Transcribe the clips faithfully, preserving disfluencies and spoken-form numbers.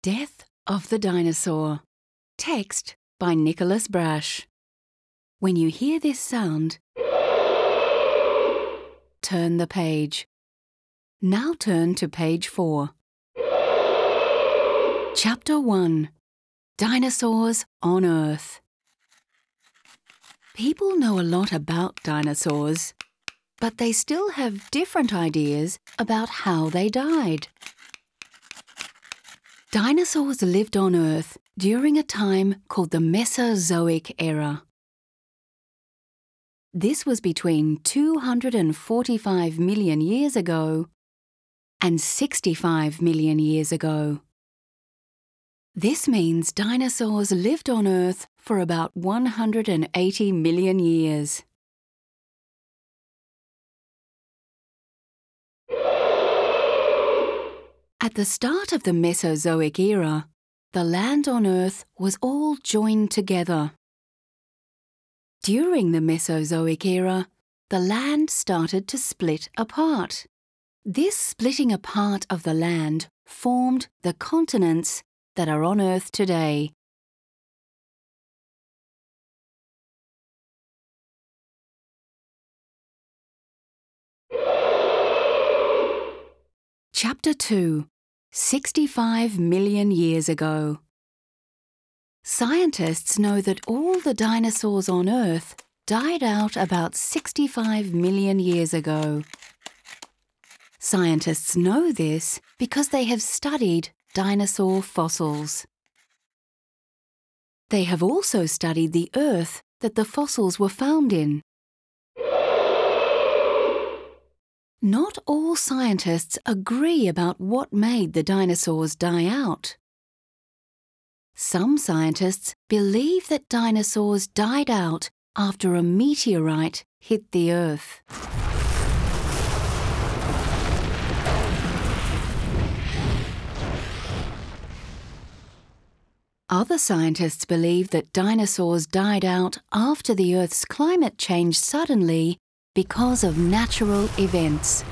Death of the Dinosaur. Text by Nicholas Brash. When you hear this sound, turn the page. Now turn to page four. Chapter one. Dinosaurs on Earth. People know a lot about dinosaurs, but they still have different ideas about how they died. Dinosaurs lived on Earth during a time called the Mesozoic era. This was between two hundred forty-five million years ago and sixty-five million years ago. This means dinosaurs lived on Earth for about one hundred eighty million years. At the start of the Mesozoic era, the land on Earth was all joined together. During the Mesozoic era, the land started to split apart. This splitting apart of the land formed the continents that are on Earth today. Chapter two. sixty-five million years ago. Scientists know that all the dinosaurs on Earth died out about sixty-five million years ago. Scientists know this because they have studied dinosaur fossils. They have also studied the Earth that the fossils were found in. Not all scientists agree about what made the dinosaurs die out. Some scientists believe that dinosaurs died out after a meteorite hit the Earth. Other scientists believe that dinosaurs died out after the Earth's climate changed suddenly because of natural events.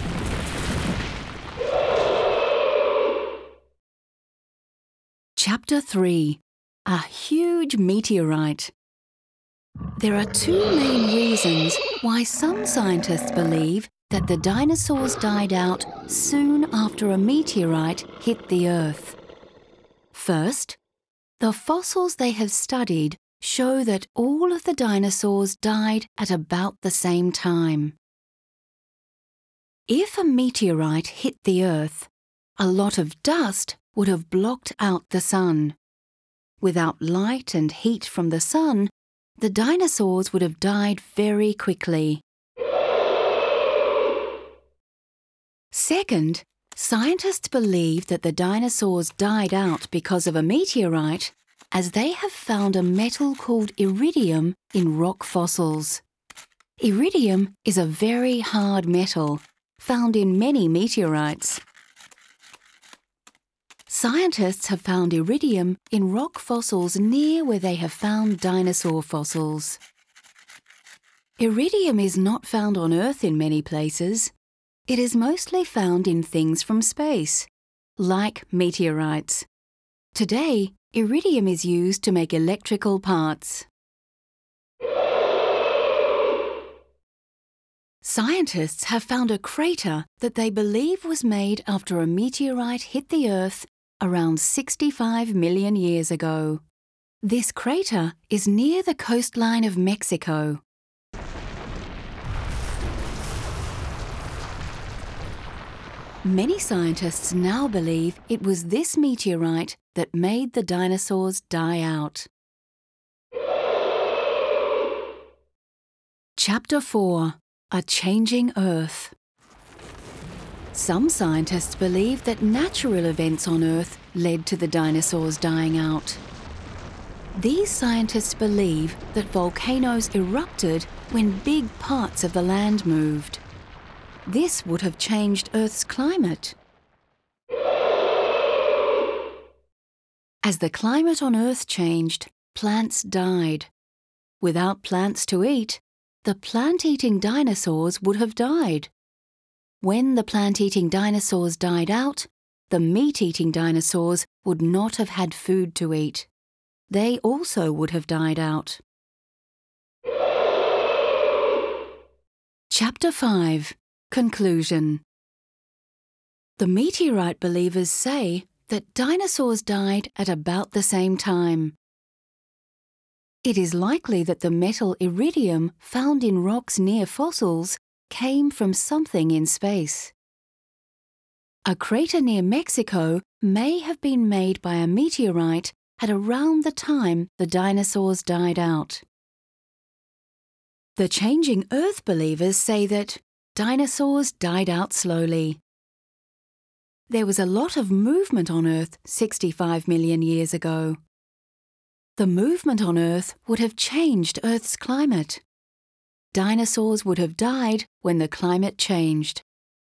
Chapter three. A huge meteorite. There are two main reasons why some scientists believe that the dinosaurs died out soon after a meteorite hit the Earth. First, the fossils they have studied show that all of the dinosaurs died at about the same time. If a meteorite hit the Earth, a lot of dust would have blocked out the sun. Without light and heat from the sun, the dinosaurs would have died very quickly. Second, scientists believe that the dinosaurs died out because of a meteorite, as they have found a metal called iridium in rock fossils. Iridium is a very hard metal, found in many meteorites. Scientists have found iridium in rock fossils near where they have found dinosaur fossils. Iridium is not found on Earth in many places. It is mostly found in things from space, like meteorites. Today, iridium is used to make electrical parts. Scientists have found a crater that they believe was made after a meteorite hit the Earth around sixty-five million years ago. This crater is near the coastline of Mexico. Many scientists now believe it was this meteorite that made the dinosaurs die out. Chapter four. A Changing Earth. Some scientists believe that natural events on Earth led to the dinosaurs dying out. These scientists believe that volcanoes erupted when big parts of the land moved. This would have changed Earth's climate. As the climate on Earth changed, plants died. Without plants to eat, the plant-eating dinosaurs would have died. When the plant-eating dinosaurs died out, the meat-eating dinosaurs would not have had food to eat. They also would have died out. Chapter five. Conclusion. The meteorite believers say that dinosaurs died at about the same time. It is likely that the metal iridium found in rocks near fossils came from something in space. A crater near Mexico may have been made by a meteorite at around the time the dinosaurs died out. The Changing Earth believers say that dinosaurs died out slowly. There was a lot of movement on Earth sixty-five million years ago. The movement on Earth would have changed Earth's climate. Dinosaurs would have died when the climate changed.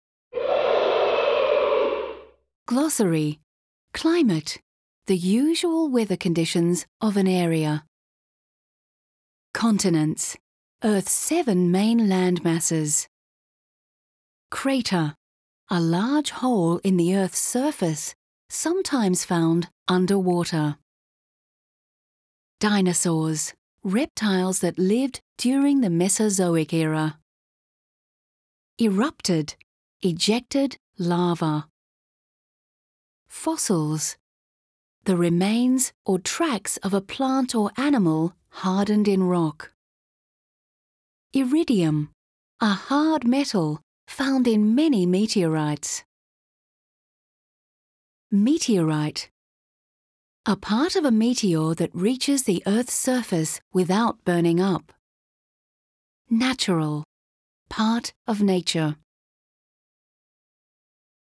Glossary. Climate. The usual weather conditions of an area. Continents. Earth's seven main land masses. Crater. A large hole in the Earth's surface, sometimes found underwater. Dinosaurs. Reptiles that lived during the Mesozoic era. Erupted. Ejected lava. Fossils. The remains or tracks of a plant or animal hardened in rock. Iridium. A hard metal found in many meteorites. Meteorite. A part of a meteor that reaches the Earth's surface without burning up. Natural. Part of nature.